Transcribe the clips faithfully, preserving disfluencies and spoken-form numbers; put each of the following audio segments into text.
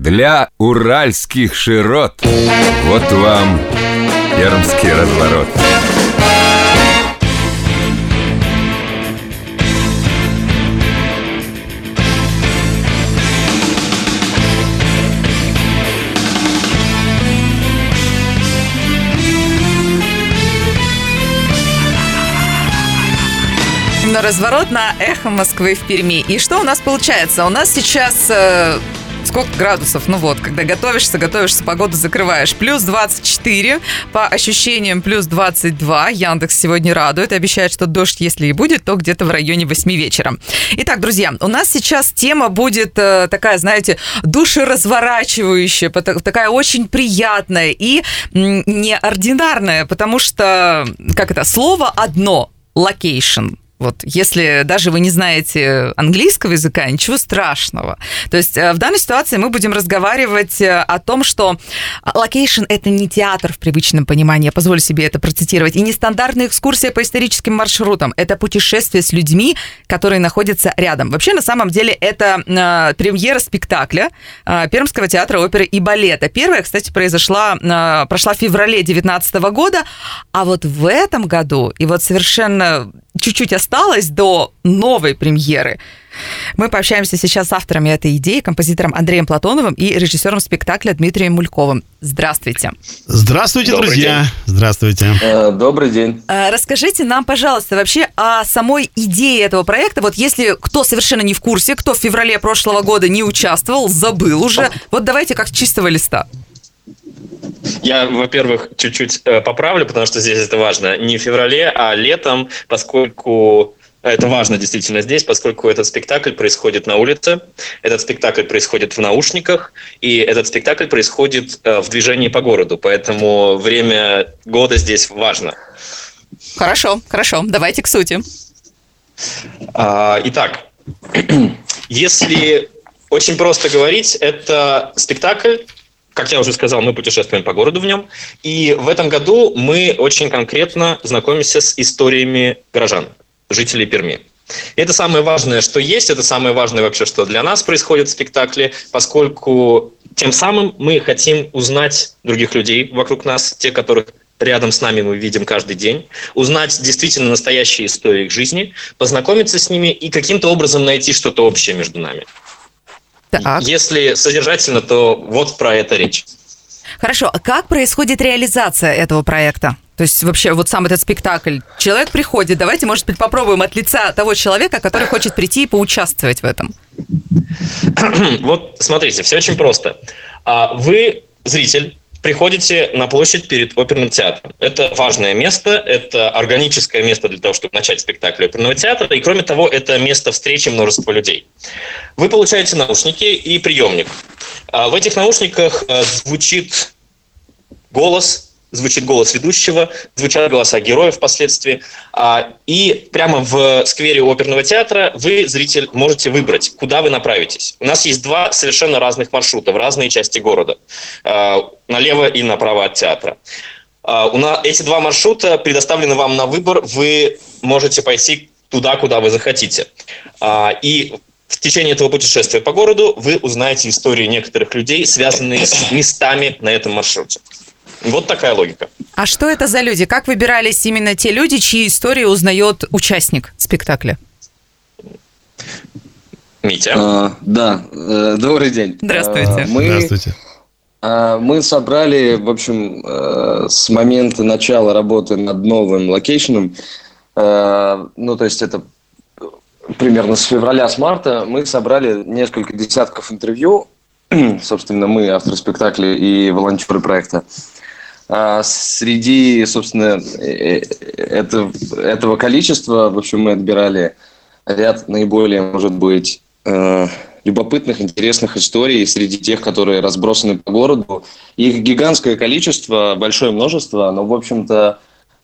Для уральских широт. Вот вам пермский разворот. На разворот на Эхо Москвы в Перми. И что у нас получается? У нас сейчас э, сколько градусов? Ну вот, когда готовишься, готовишься, погоду закрываешь. Плюс двадцать четыре, по ощущениям плюс двадцать два. Яндекс сегодня радует, обещает, что дождь, если и будет, то где-то в районе восьми вечера. Итак, друзья, у нас сейчас тема будет э, такая, знаете, душеразворачивающая, такая очень приятная и м, неординарная, потому что, как это, слово одно – локейшн. Вот, если даже вы не знаете английского языка, ничего страшного. То есть в данной ситуации мы будем разговаривать о том, что локейшн – это не театр в привычном понимании, я позволю себе это процитировать, и не стандартная экскурсия по историческим маршрутам. Это путешествие с людьми, которые находятся рядом. Вообще, на самом деле, это э, премьера спектакля э, Пермского театра оперы и балета. Первая, кстати, произошла, э, прошла в феврале две тысячи девятнадцатого года, а вот в этом году, и вот совершенно чуть-чуть осталось до новой премьеры. Мы пообщаемся сейчас с авторами этой идеи, композитором Андреем Платоновым и режиссером спектакля Дмитрием Мульковым. Здравствуйте. Здравствуйте, Добрый друзья. День. Здравствуйте. Э, добрый день. Расскажите нам, пожалуйста, вообще о самой идее этого проекта. Вот если кто совершенно не в курсе, кто в феврале прошлого года не участвовал, забыл уже, вот давайте как с чистого листа. Я, во-первых, чуть-чуть э, поправлю, потому что здесь это важно. Не в феврале, а летом, поскольку это важно действительно здесь, поскольку этот спектакль происходит на улице, этот спектакль происходит в наушниках, и этот спектакль происходит э, в движении по городу. Поэтому время года здесь важно. Хорошо, хорошо. Давайте к сути. А, итак, если очень просто говорить, это спектакль. Как я уже сказал, мы путешествуем по городу в нем. И в этом году мы очень конкретно знакомимся с историями горожан, жителей Перми. И это самое важное, что есть, это самое важное вообще, что для нас происходит в спектакле, поскольку тем самым мы хотим узнать других людей вокруг нас, те, которых рядом с нами мы видим каждый день, узнать действительно настоящие истории их жизни, познакомиться с ними и каким-то образом найти что-то общее между нами. Так. Если содержательно, то вот про это речь. Хорошо, а как происходит реализация этого проекта? То есть вообще вот сам этот спектакль. Человек приходит, давайте, может быть, попробуем от лица того человека, который хочет прийти и поучаствовать в этом. Вот смотрите, все очень просто. Вы, зритель, приходите на площадь перед оперным театром. Это важное место, это органическое место для того, чтобы начать спектакль оперного театра, и кроме того, это место встречи множества людей. Вы получаете наушники и приемник. В этих наушниках звучит голос, звучит голос ведущего, звучат голоса героев впоследствии, и прямо в сквере оперного театра вы, зритель, можете выбрать, куда вы направитесь. У нас есть два совершенно разных маршрута в разные части города, налево и направо от театра. Эти два маршрута предоставлены вам на выбор, вы можете пойти туда, куда вы захотите. И в течение этого путешествия по городу вы узнаете истории некоторых людей, связанные с местами на этом маршруте. Вот такая логика. А что это за люди? Как выбирались именно те люди, чьи истории узнает участник спектакля? Митя. А, да, добрый день. Здравствуйте. А, мы, Здравствуйте. А, мы собрали, в общем, а, с момента начала работы над новым локейшеном, а, ну, то есть это примерно с февраля, с марта, мы собрали несколько десятков интервью, собственно, мы, авторы спектакля и волонтеры проекта. А среди, собственно, это, этого количества, в общем, мы отбирали ряд наиболее, может быть, любопытных, интересных историй среди тех, которые разбросаны по городу. Их гигантское количество, большое множество, но, в общем-то,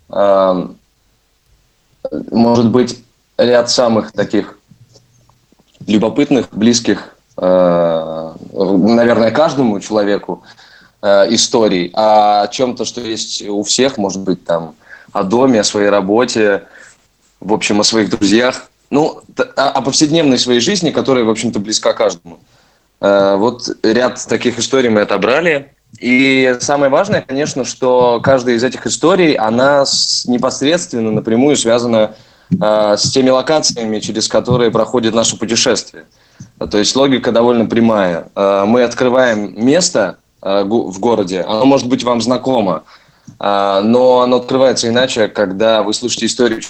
может быть, ряд самых таких любопытных, близких, наверное, каждому человеку историй, а о чем-то, что есть у всех, может быть, там, о доме, о своей работе, в общем, о своих друзьях, ну, о повседневной своей жизни, которая, в общем-то, близка каждому. Вот ряд таких историй мы отобрали. И самое важное, конечно, что каждая из этих историй, она непосредственно напрямую связана с теми локациями, через которые проходит наше путешествие. То есть логика довольно прямая. Мы открываем место в городе, оно может быть вам знакомо, но оно открывается иначе, когда вы слышите историю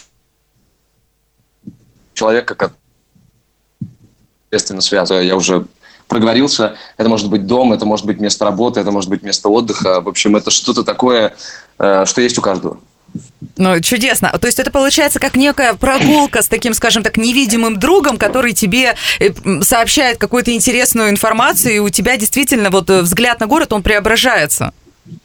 человека, который естественно связан. Я уже проговорился. Это может быть дом, это может быть место работы, это может быть место отдыха. В общем, это что-то такое, что есть у каждого. Ну, чудесно. То есть это получается как некая прогулка с таким, скажем так, невидимым другом, который тебе сообщает какую-то интересную информацию, и у тебя действительно вот взгляд на город, он преображается.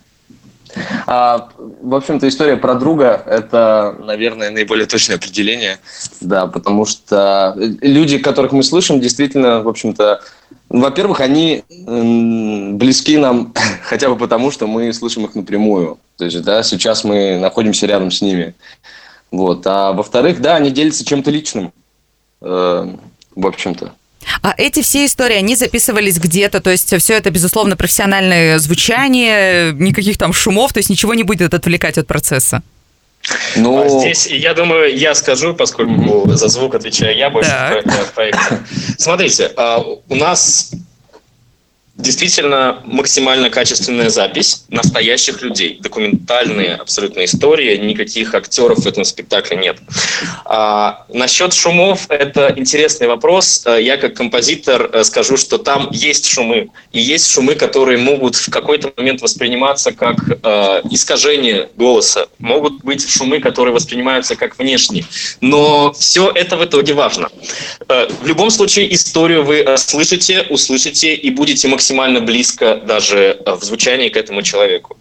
А, в общем-то, история про друга – это, наверное, наиболее точное определение, да, потому что люди, которых мы слышим, действительно, в общем-то, во-первых, они м, близки нам хотя бы потому, что мы слышим их напрямую, то есть, да, сейчас мы находимся рядом с ними, вот, а во-вторых, да, они делятся чем-то личным, э, в общем-то. А эти все истории, они записывались где-то, то есть все это, безусловно, профессиональное звучание, никаких там шумов, то есть ничего не будет отвлекать от процесса? Ну... А здесь, я думаю, я скажу, поскольку mm-hmm. за звук отвечаю я больше в проекте. Смотрите, у нас действительно максимально качественная запись настоящих людей. Документальные абсолютно истории, никаких актеров в этом спектакле нет. А, насчет шумов, это интересный вопрос. Я как композитор скажу, что там есть шумы. И есть шумы, которые могут в какой-то момент восприниматься как э, искажение голоса. Могут быть шумы, которые воспринимаются как внешние. Но все это в итоге важно. Э, в любом случае историю вы слышите, услышите и будете максимально максимально близко даже в звучании к этому человеку.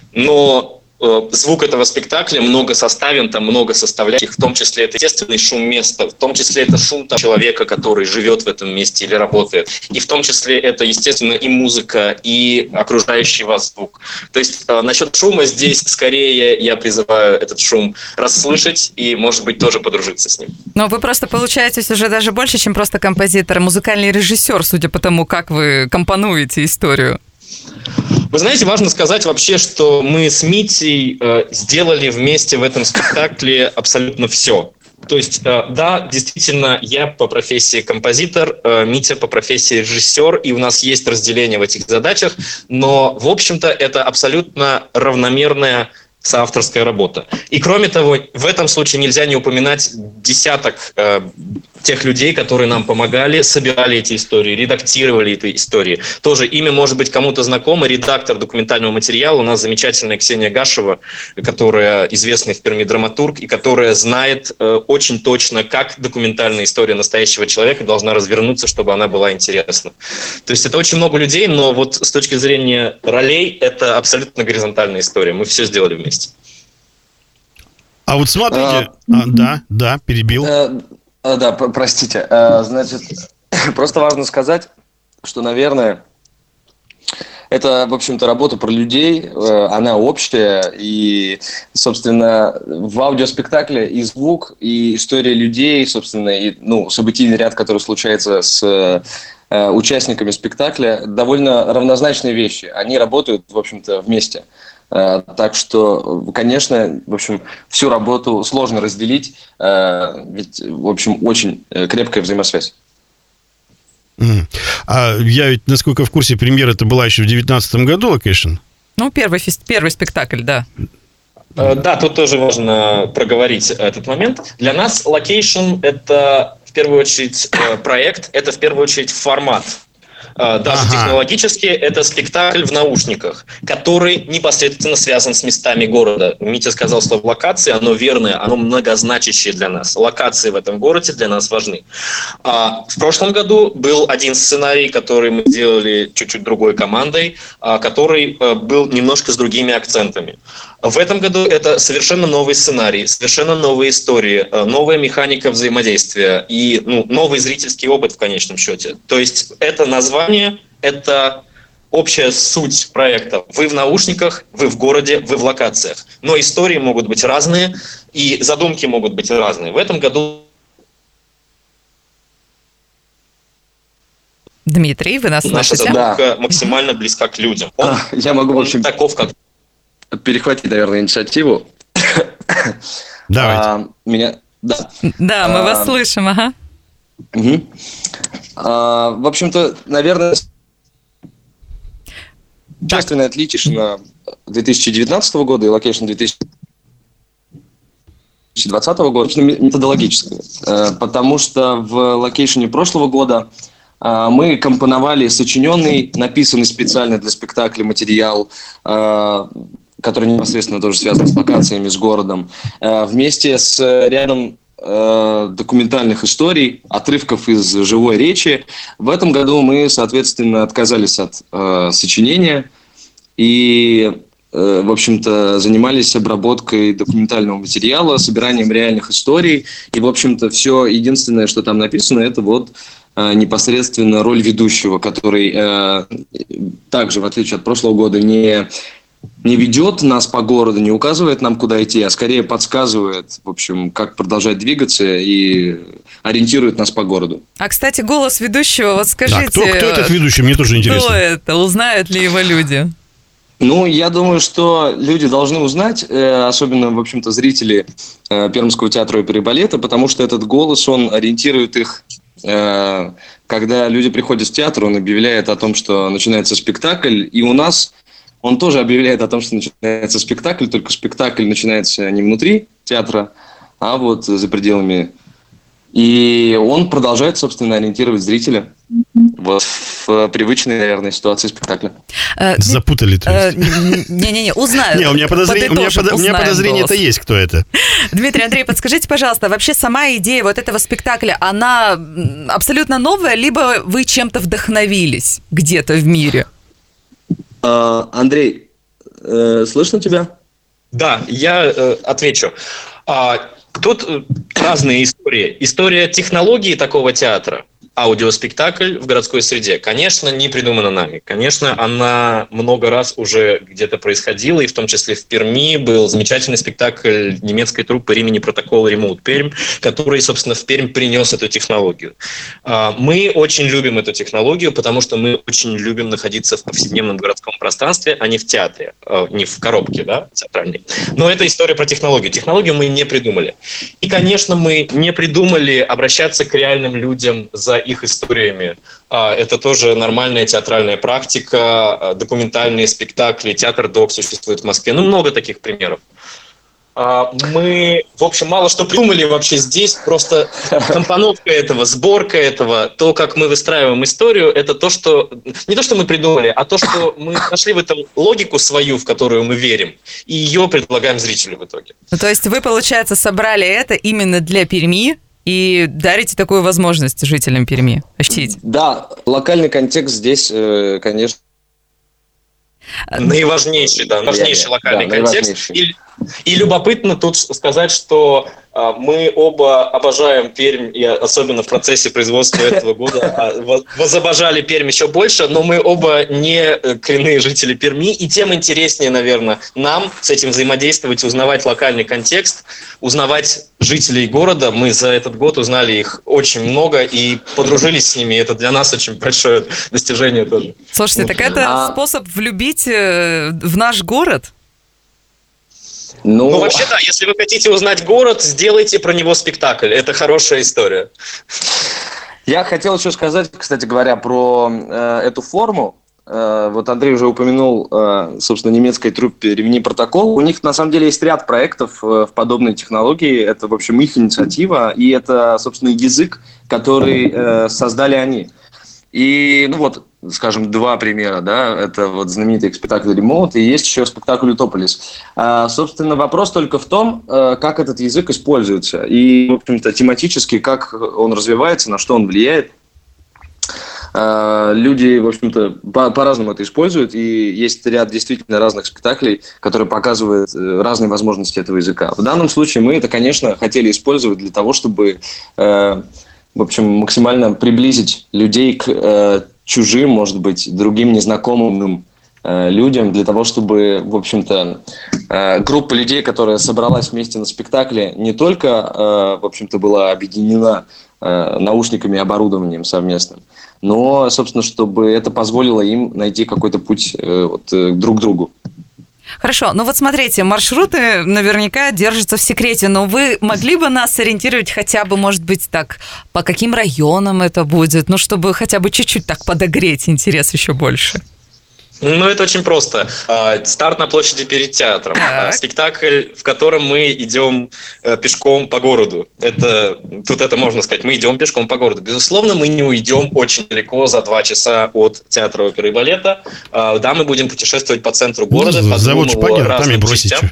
Но э, звук этого спектакля много составен, там много составляющих, в том числе это естественный шум места, в том числе это шум там, человека, который живет в этом месте или работает, и в том числе это, естественно, и музыка, и окружающий вас звук. То есть э, насчет шума здесь скорее я призываю этот шум расслышать и, может быть, тоже подружиться с ним. Но вы просто получаетесь уже даже больше, чем просто композитор, а музыкальный режиссер, судя по тому, как вы компонуете историю. Вы знаете, важно сказать вообще, что мы с Митей э, сделали вместе в этом спектакле абсолютно все. То есть, э, да, действительно, я по профессии композитор, э, Митя по профессии режиссер, и у нас есть разделение в этих задачах, но, в общем-то, это абсолютно равномерная соавторская работа. И кроме того, в этом случае нельзя не упоминать десяток э, тех людей, которые нам помогали, собирали эти истории, редактировали эти истории. Тоже имя может быть кому-то знакомо. Редактор документального материала у нас замечательная Ксения Гашева, которая известный в Перми драматург и которая знает э, очень точно, как документальная история настоящего человека должна развернуться, чтобы она была интересна. То есть это очень много людей, но вот с точки зрения ролей это абсолютно горизонтальная история. Мы все сделали вместе. А вот смотрите, а, а, да, да, перебил. А, а, да, простите. А, значит, просто важно сказать, что, наверное, это, в общем-то, работа про людей, она общая, и, собственно, в аудиоспектакле и звук, и история людей, собственно, и, ну, событийный ряд, который случается с участниками спектакля, довольно равнозначные вещи. Они работают, в общем-то, вместе. Так что, конечно, в общем, всю работу сложно разделить, ведь, в общем, очень крепкая взаимосвязь. Mm. А я ведь, насколько в курсе, премьера это была еще в девятнадцатом году, Локейшн? Ну, первый, первый спектакль, да. Да, тут тоже важно проговорить этот момент. Для нас Location – это, в первую очередь, проект, это, в первую очередь, формат. Даже ага. технологически это спектакль в наушниках, который непосредственно связан с местами города. Митя сказал слово локации, оно верное, оно многозначащее для нас. Локации в этом городе для нас важны. В прошлом году был один сценарий, который мы делали чуть-чуть другой командой, который был немножко с другими акцентами. В этом году это совершенно новый сценарий, совершенно новые истории, новая механика взаимодействия и ну, новый зрительский опыт в конечном счете. То есть это название, это общая суть проекта. Вы в наушниках, вы в городе, вы в локациях. Но истории могут быть разные, и задумки могут быть разные. В этом году Дмитрий, вы нас Наша слышите? задумка да. максимально близка к людям. Он, а, я могу, в общем, таков, как... перехватить, наверное, инициативу. Давайте. А, меня... Да, да мы а, вас слышим, ага. Угу. А, в общем-то, наверное, существенное отличие на две тысячи девятнадцатого года и локейшн две тысячи двадцатого года методологическое, потому что в локейшне прошлого года мы компоновали сочиненный, написанный специально для спектакля материал, который непосредственно тоже связан с локациями, с городом, вместе с рядом документальных историй, отрывков из живой речи. В этом году мы, соответственно, отказались от э, сочинения и, э, в общем-то, занимались обработкой документального материала, собиранием реальных историй. И, в общем-то, все единственное, что там написано, это вот э, непосредственно роль ведущего, который э, также, в отличие от прошлого года, не... не ведет нас по городу, не указывает нам, куда идти, а скорее подсказывает, в общем, как продолжать двигаться и ориентирует нас по городу. А, кстати, голос ведущего, вот скажите... Да, кто, кто этот ведущий, мне тоже интересно. Кто это? Узнают ли его люди? Ну, я думаю, что люди должны узнать, особенно, в общем-то, зрители Пермского театра оперы и балета, потому что этот голос, он ориентирует их... Когда люди приходят в театр, он объявляет о том, что начинается спектакль, и у нас... Он тоже объявляет о том, что начинается спектакль, только спектакль начинается не внутри театра, а вот за пределами. И он продолжает, собственно, ориентировать зрителя вот в привычной, наверное, ситуации спектакля. Запутали, то есть. Не-не-не, узнают. Не, у меня подозрение, у меня, под, у меня подозрение-то есть, кто это. Дмитрий, Андрей, подскажите, пожалуйста, вообще сама идея вот этого спектакля, она абсолютно новая, либо вы чем-то вдохновились где-то в мире? Андрей, э, слышно тебя? Да, я э, отвечу. А, тут разные истории. История технологии такого театра, аудиоспектакль в городской среде, конечно, не придумана нами. Конечно, она много раз уже где-то происходила, и в том числе в Перми был замечательный спектакль немецкой труппы «Римини Протокол Ремоут Пермь», который, собственно, в Пермь принес эту технологию. Мы очень любим эту технологию, потому что мы очень любим находиться в повседневном городском пространстве, а не в театре, не в коробке, да, театральной. Но это история про технологию. Технологию мы не придумали. И, конечно, мы не придумали обращаться к реальным людям за их историями. Это тоже нормальная театральная практика, документальные спектакли, театр-док существует в Москве. Ну, много таких примеров. Мы, в общем, мало что придумали вообще здесь, просто компоновка этого, сборка этого, то, как мы выстраиваем историю, это то, что... Не то, что мы придумали, а то, что мы нашли в этом логику свою, в которую мы верим, и ее предлагаем зрителю в итоге. Ну, то есть вы, получается, собрали это именно для Перми, и дарите такую возможность жителям Перми ощутить. Да, локальный контекст здесь, конечно... Наиважнейший, да, важнейший локальный да, контекст. И, и любопытно тут сказать, что а, мы оба обожаем Пермь, и особенно в процессе производства этого года а, возобожали Пермь еще больше, но мы оба не коренные жители Перми, и тем интереснее, наверное, нам с этим взаимодействовать, узнавать локальный контекст, узнавать жителей города. Мы за этот год узнали их очень много и подружились с ними, это для нас очень большое достижение тоже. Слушайте, так это а... способ влюбить в наш город? Ну... ну, вообще, да, если вы хотите узнать город, сделайте про него спектакль. Это хорошая история. Я хотел еще сказать, кстати говоря, про э, эту форму. Э, вот Андрей уже упомянул, э, собственно, немецкой труппе «Ремни Протокол». У них, на самом деле, есть ряд проектов э, в подобной технологии. Это, в общем, их инициатива. И это, собственно, язык, который э, создали они. И, ну вот, скажем, два примера, да, это вот знаменитый спектакль «Ремоут», и есть еще спектакль «Утополис». А, собственно, вопрос только в том, как этот язык используется, и, в общем-то, тематически, как он развивается, на что он влияет. А, люди, в общем-то, по- по-разному это используют, и есть ряд действительно разных спектаклей, которые показывают разные возможности этого языка. В данном случае мы это, конечно, хотели использовать для того, чтобы... в общем, максимально приблизить людей к э, чужим, может быть, другим незнакомым э, людям, для того, чтобы, в общем-то, э, группа людей, которая собралась вместе на спектакле, не только, э, в общем-то, была объединена э, наушниками и оборудованием совместным, но, собственно, чтобы это позволило им найти какой-то путь вот, друг к другу. Хорошо, ну вот смотрите, маршруты наверняка держатся в секрете, но вы могли бы нас сориентировать хотя бы, может быть, так, по каким районам это будет, ну, чтобы хотя бы чуть-чуть так подогреть интерес еще больше? Ну, это очень просто. Старт на площади перед театром. Так. Спектакль, в котором мы идем пешком по городу. Это, тут это можно сказать, мы идем пешком по городу. Безусловно, мы не уйдем очень далеко за два часа от театра оперы и балета. Да, мы будем путешествовать по центру города. Ну, завод Шпагина, там и бросите.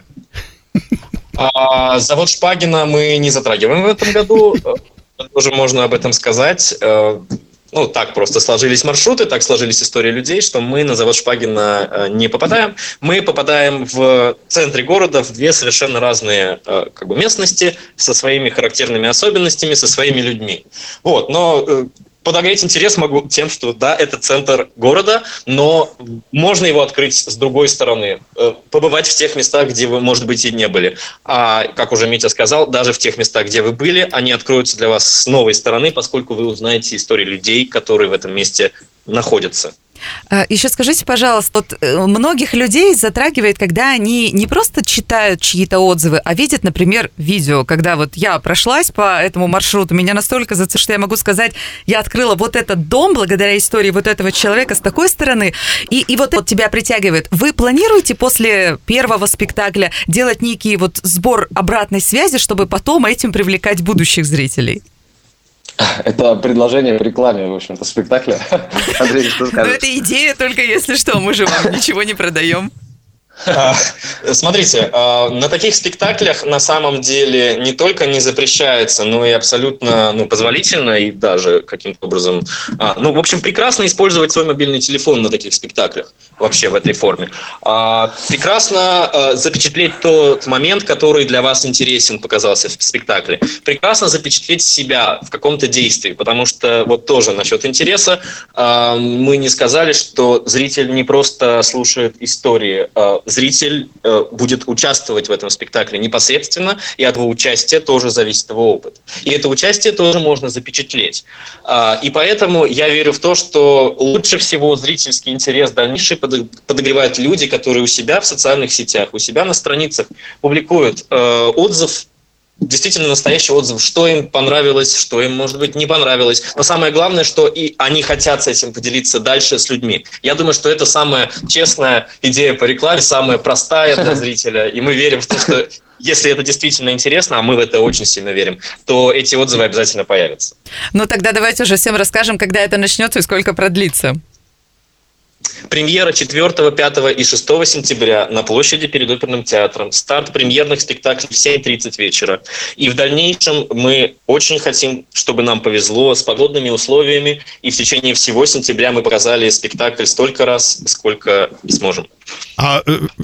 А, завод Шпагина мы не затрагиваем в этом году. Тоже можно об этом сказать. Ну, так просто сложились маршруты, так сложились истории людей, что мы на завод Шпагина не попадаем. Мы попадаем в центре города в две совершенно разные как бы, местности со своими характерными особенностями, со своими людьми. Вот, но подогреть интерес могу тем, что да, это центр города, но можно его открыть с другой стороны, побывать в тех местах, где вы, может быть, и не были. А, как уже Митя сказал, даже в тех местах, где вы были, они откроются для вас с новой стороны, поскольку вы узнаете истории людей, которые в этом месте находятся. Еще скажите, пожалуйста, вот многих людей затрагивает, когда они не просто читают чьи-то отзывы, а видят, например, видео, когда вот я прошлась по этому маршруту, меня настолько зацепило, что я могу сказать, я открыла вот этот дом благодаря истории вот этого человека с такой стороны, и, и вот это вот тебя притягивает. Вы планируете после первого спектакля делать некий вот сбор обратной связи, чтобы потом этим привлекать будущих зрителей? Это предложение в рекламе, в общем-то, спектакля. Андрей, что скажешь? Ну, это идея, только если что, мы же вам ничего не продаем. Смотрите, на таких спектаклях на самом деле не только не запрещается, но и абсолютно ну, позволительно и даже каким-то образом... Ну, в общем, прекрасно использовать свой мобильный телефон на таких спектаклях, вообще в этой форме. Прекрасно запечатлеть тот момент, который для вас интересен показался в спектакле. Прекрасно запечатлеть себя в каком-то действии, потому что вот тоже насчет интереса мы не сказали, что зритель не просто слушает истории, зритель э, будет участвовать в этом спектакле непосредственно, и от его участия тоже зависит его опыт. И это участие тоже можно запечатлеть. А, и поэтому я верю в то, что лучше всего зрительский интерес дальнейший подогревают люди, которые у себя в социальных сетях, у себя на страницах публикуют э, отзыв, действительно настоящий отзыв, что им понравилось, что им, может быть, не понравилось. Но самое главное, что и они хотят с этим поделиться дальше с людьми. Я думаю, что это самая честная идея по рекламе, самая простая для зрителя. И мы верим в то, что если это действительно интересно, а мы в это очень сильно верим, то эти отзывы обязательно появятся. Ну тогда давайте уже всем расскажем, когда это начнется и сколько продлится. Премьера четвёртого, пятого и шестого сентября на площади перед оперным театром. Старт премьерных спектаклей в семь тридцать вечера. И в дальнейшем мы очень хотим, чтобы нам повезло с погодными условиями. И в течение всего сентября мы показали спектакль столько раз, сколько сможем. А,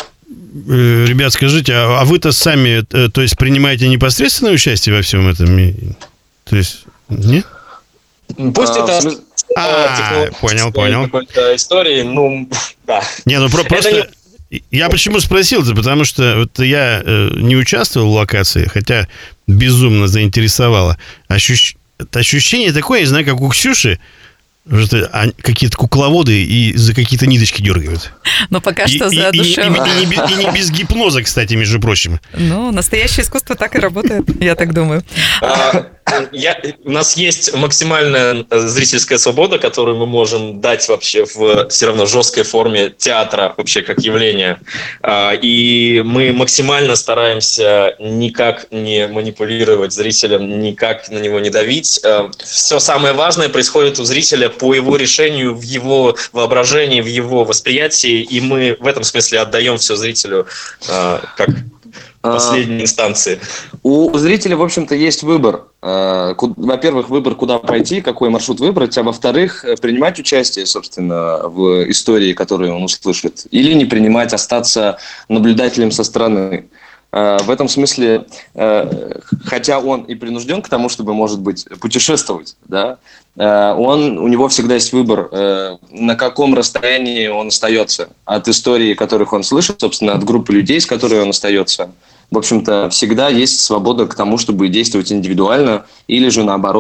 ребят, скажите, а вы-то сами, то есть, принимаете непосредственное участие во всем этом? То есть, нет? Пусть а, это... А, понял, понял. Какой-то истории, ну, да. Не, ну про- просто... Не... Я почему спросил-то, потому что вот я э, не участвовал в локации, хотя безумно заинтересовало. Ощущ... Ощущение такое, я знаю, как у Ксюши, что какие-то кукловоды и за какие-то ниточки дергают. Но пока и, что и, за душевно. И, и, и, и, не, и не без гипноза, кстати, между прочим. Ну, настоящее искусство так и работает, я так думаю. А, я, у нас есть максимальная зрительская свобода, которую мы можем дать вообще в все равно жесткой форме театра вообще как явления. А, и мы максимально стараемся никак не манипулировать зрителем, никак на него не давить. А, все самое важное происходит у зрителя по его решению, в его воображении, в его восприятии, и мы в этом смысле отдаем все зрителю а, как последней инстанции. У зрителя, в общем-то, есть выбор. Во-первых, выбор, куда пойти, какой маршрут выбрать, а во-вторых, принимать участие, собственно, в истории, которую он услышит, или не принимать, остаться наблюдателем со стороны. В этом смысле, хотя он и принужден к тому, чтобы, может быть, путешествовать, да, он, у него всегда есть выбор, на каком расстоянии он остается от истории, которых он слышит, собственно, от группы людей, с которой он остается. В общем-то, всегда есть свобода к тому, чтобы действовать индивидуально или же, наоборот,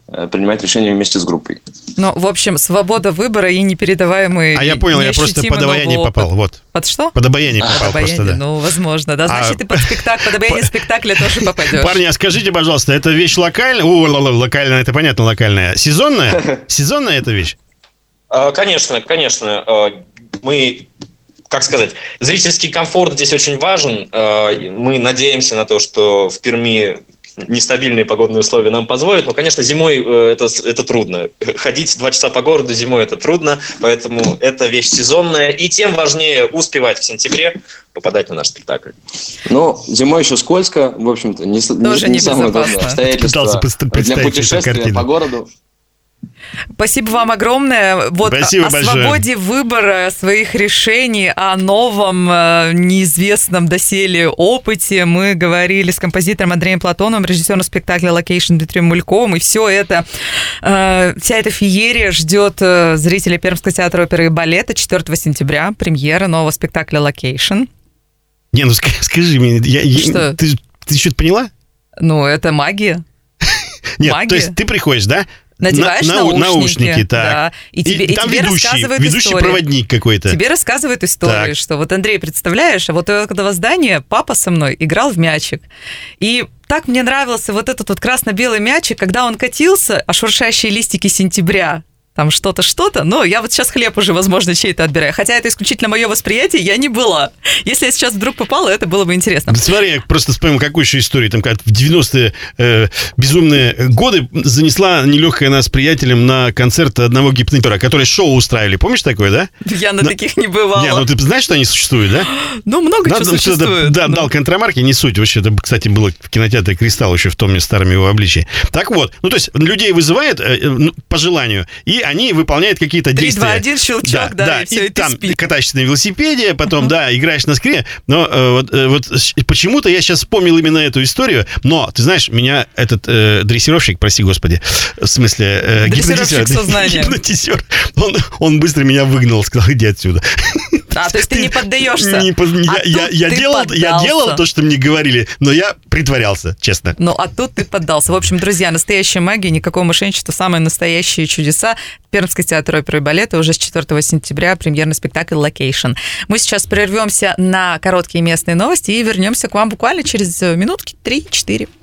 принимать решения вместе с группой. Ну, в общем, свобода выбора и непередаваемый. А я понял, я просто под обаяние попал. Вот. Под что? Под обаяние а, попал под обаяние, просто, да. Ну, возможно, да. Значит, а... ты под спектакль, под обаяние спектакля тоже попадешь. Парни, а скажите, пожалуйста, это вещь локальная? О, локальная, это понятно, локальная. Сезонная? Сезонная эта вещь? Конечно, конечно. Мы... Как сказать, зрительский комфорт здесь очень важен. Мы надеемся на то, что в Перми нестабильные погодные условия нам позволят. Но, конечно, зимой это, это трудно. Ходить два часа по городу зимой это трудно, поэтому это вещь сезонная. И тем важнее успевать в сентябре попадать на наш спектакль. Ну, зимой еще скользко, в общем-то, не, Тоже не, не самое главное обстоятельство для путешествия по городу. Спасибо вам огромное. Вот Спасибо о большое. свободе выбора своих решений, о новом, неизвестном доселе опыте мы говорили с композитором Андреем Платоновым, режиссером спектакля «Локейшн» Дмитрием Мульковым. И все это, вся эта феерия ждет зрителей Пермского театра оперы и балета четвёртого сентября, премьера нового спектакля «Локейшн». Не, ну скажи мне, я, я, ты, ты что-то поняла? Ну, это магия. Нет, магия. То есть ты приходишь, да? Надеваешь на, наушники, наушники так. Да, и тебе, и там и тебе ведущий, рассказывают ведущий историю. проводник какой-то. Тебе рассказывают историю, так. Что вот, Андрей, представляешь, а вот у этого здания папа со мной играл в мячик. И так мне нравился вот этот вот красно-белый мячик, когда он катился, а шуршащие листики сентября, там что-то, что-то, но я вот сейчас хлеб уже, возможно, чей-то отбираю. Хотя это исключительно мое восприятие, я не была. Если я сейчас вдруг попала, это было бы интересно. Да, смотри, я просто вспомнил, какую еще историю. Там как в девяностые э, безумные годы занесла нелегкая нас с приятелем на концерт одного гипнотизера, который шоу устраивали. Помнишь такое, да? Я на, на... таких не бывала. Не, ну ты знаешь, что они существуют, да? Ну, много да, чего да, существует. Да, ну. дал контрамарки, не суть. Вообще, это, кстати, было в кинотеатре «Кристалл» еще в том старом его обличии. Так вот, ну то есть людей вызывает э, ну, по желанию, и они выполняют какие-то действия. три, два, один, щелчок, да, да, да. И все, и, и там спишь. Катаешься на велосипеде, потом, uh-huh. да, играешь на скрипке. Но э, вот, э, вот почему-то я сейчас вспомнил именно эту историю, но, ты знаешь, меня этот э, дрессировщик, прости господи, в смысле, э, дрессировщик сознания. Гипнотизер, он, он быстро меня выгнал, сказал, иди отсюда. А, то есть ты, ты не поддаешься? Не, а я, я, я, делал, я делал то, что мне говорили, но я притворялся, честно. Ну, а тут ты поддался. В общем, друзья, настоящая магия, никакого мошенничества, самые настоящие чудеса. Пермский театр оперы и балета уже с четвёртого сентября премьерный спектакль «Локейшн». Мы сейчас прервемся на короткие местные новости и вернемся к вам буквально через минутки три-четыре.